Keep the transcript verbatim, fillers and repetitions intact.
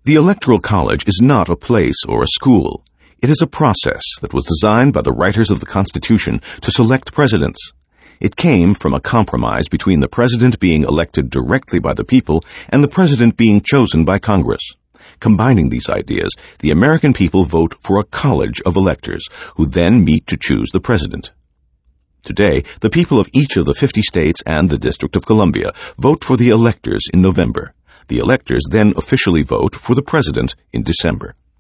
The Electoral College is not a place or a school. It is a process that was designed by the writers of the Constitution to select presidents. It came from a compromise between the president being elected directly by the people and the president being chosen by Congress. Combining these ideas, the American people vote for a college of electors, who then meet to choose the president. Today, the people of each of the fifty states and the District of Columbia vote for the electors in November. The electors then officially vote for the president in December.